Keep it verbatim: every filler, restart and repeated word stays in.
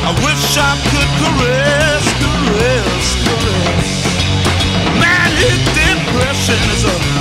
I wish I could caress, caress, caress. Manic depression is a